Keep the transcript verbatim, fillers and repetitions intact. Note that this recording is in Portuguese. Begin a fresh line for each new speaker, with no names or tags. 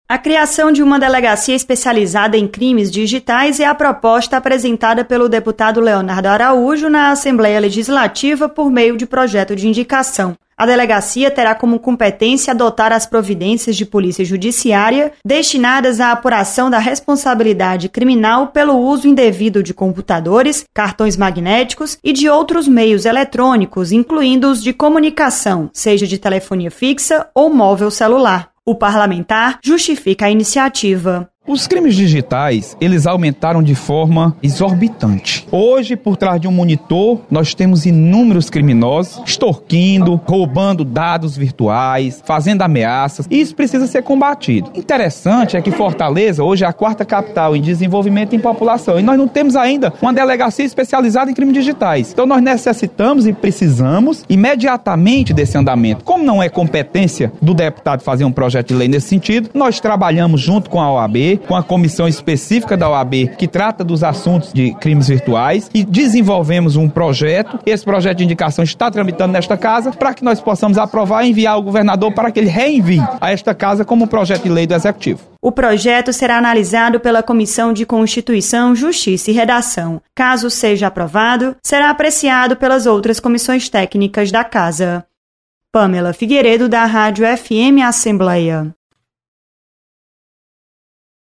A criação de uma delegacia especializada em crimes digitais é a proposta apresentada pelo deputado Leonardo Araújo na Assembleia Legislativa por meio de projeto de indicação. A delegacia terá como competência adotar as providências de polícia judiciária destinadas à apuração da responsabilidade criminal pelo uso indevido de computadores, cartões magnéticos e de outros meios eletrônicos, incluindo os de comunicação, seja de telefonia fixa ou móvel celular. O parlamentar justifica a iniciativa.
Os crimes digitais, eles aumentaram de forma exorbitante. Hoje, por trás de um monitor, nós temos inúmeros criminosos extorquindo, roubando dados virtuais, fazendo ameaças, e isso precisa ser combatido. Interessante é que Fortaleza hoje é a quarta capital em desenvolvimento em população, e nós não temos ainda uma delegacia especializada em crimes digitais. Então nós necessitamos e precisamos imediatamente desse andamento. Como não é competência do deputado fazer um projeto de lei nesse sentido, nós trabalhamos junto com a O A B, com a comissão específica da O A B que trata dos assuntos de crimes virtuais, e desenvolvemos um projeto. Esse projeto de indicação está tramitando nesta casa para que nós possamos aprovar e enviar ao governador para que ele reenvie a esta casa como projeto de lei do Executivo.
O projeto será analisado pela Comissão de Constituição, Justiça e Redação. Caso seja aprovado, será apreciado pelas outras comissões técnicas da Casa. Pamela Figueiredo, da Rádio F M Assembleia.